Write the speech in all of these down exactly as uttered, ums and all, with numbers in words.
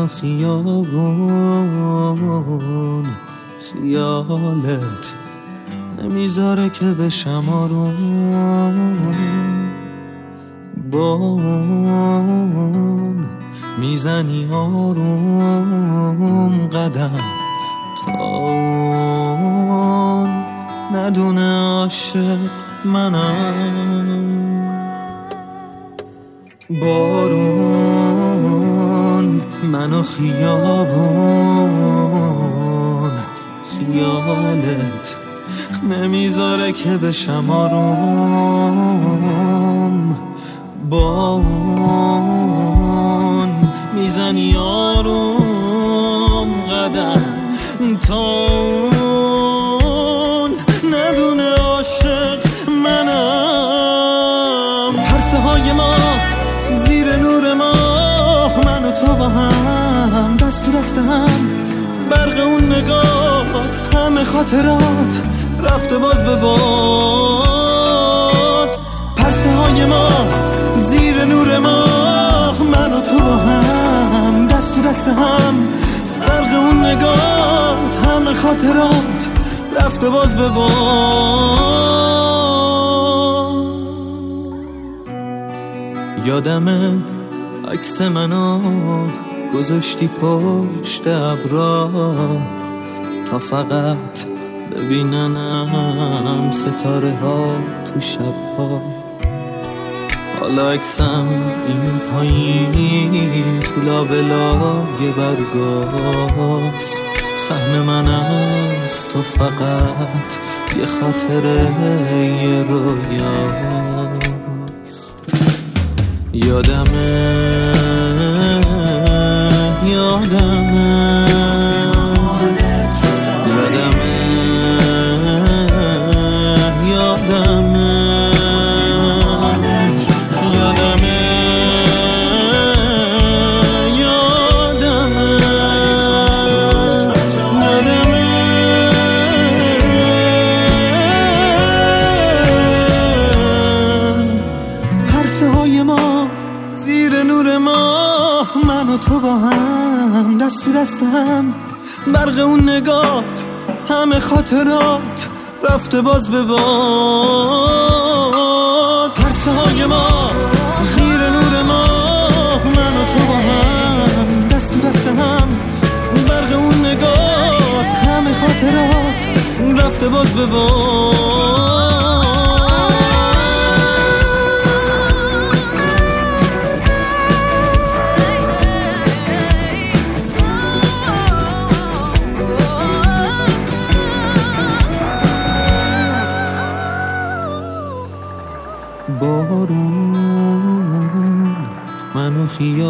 منو خیابون، خیالت نمیذاره که بشم آروم. بام میزنی آروم قدم تا ندونه عاشق منم. بارون منو خیابون، خیالت نمیذاره که بشم آروم. بارون میزنی آروم قدم تا ندونه عاشق منم. پرسه های ما زیر نور ماه، من و تو با هم دست تو دست هم، برق اون نگات همه خاطرات رفته باز به باد. پرسه های ما زیر نور ماه، من و تو با هم دست تو دست هم، برق اون نگات همه خاطرات رفته باز به باد. یادمه عکس منو گذاشتی پشت ابرا تا فقط ببیننم ستاره ها تو شب‌ها. حالا عکسم این پایین تو لابلای برگاست، سهم من از تو فقط یه خاطره یه رویاست. یادمه یادمه زیر نور ماه، من و تو با هم دست تو دست هم، برق اون نگات همه خاطرات رفته باز به باد. پرسه های ما زیر نور ماه، من و تو با هم دست تو دست هم، برق اون نگات همه خاطرات رفته باز به باد. بارون منو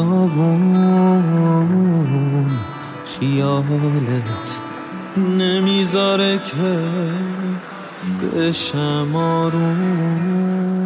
خیابون، خیالت نمیذاره که بشم آروم.